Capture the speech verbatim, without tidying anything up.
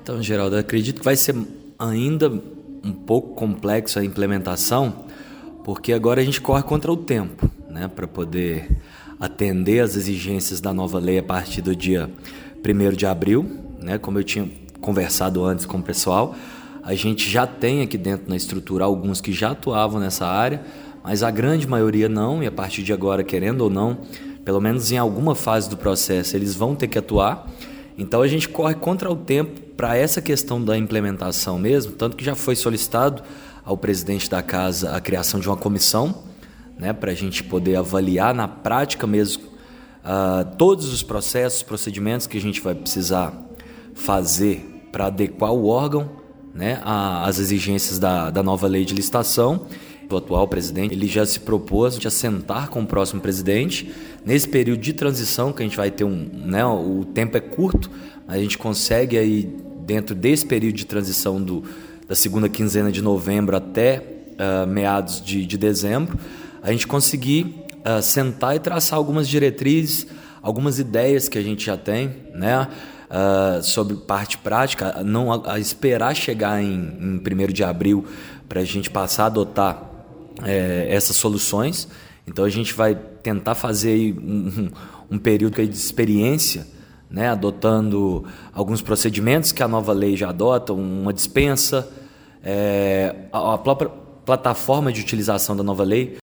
Então, Geraldo, eu acredito que vai ser ainda um pouco complexo a implementação, porque agora a gente corre contra o tempo, né, para poder atender às exigências da nova lei a partir do dia primeiro de abril, né, como eu tinha conversado antes com o pessoal. A gente já tem aqui dentro na estrutura alguns que já atuavam nessa área, mas a grande maioria não, e a partir de agora, querendo ou não, pelo menos em alguma fase do processo, eles vão ter que atuar. Então a gente corre contra o tempo para essa questão da implementação mesmo, tanto que já foi solicitado ao presidente da casa a criação de uma comissão, né, para a gente poder avaliar na prática mesmo uh, todos os processos, procedimentos que a gente vai precisar fazer para adequar o órgão, né, às exigências da, da nova lei de licitação. O atual presidente ele já se propôs de assentar com o próximo presidente. Nesse período de transição, que a gente vai ter um... Né, o tempo é curto, mas a gente consegue aí, dentro desse período de transição do, da segunda quinzena de novembro até uh, meados de, de dezembro, a gente conseguir uh, sentar e traçar algumas diretrizes, algumas ideias que a gente já tem, né, uh, sobre parte prática, não a, a esperar chegar em, em primeiro de abril para a gente passar a adotar É, essas soluções. Então a gente vai tentar fazer aí um, um período aí de experiência, né, adotando alguns procedimentos que a nova lei já adota, uma dispensa, é, a, a própria plataforma de utilização da nova lei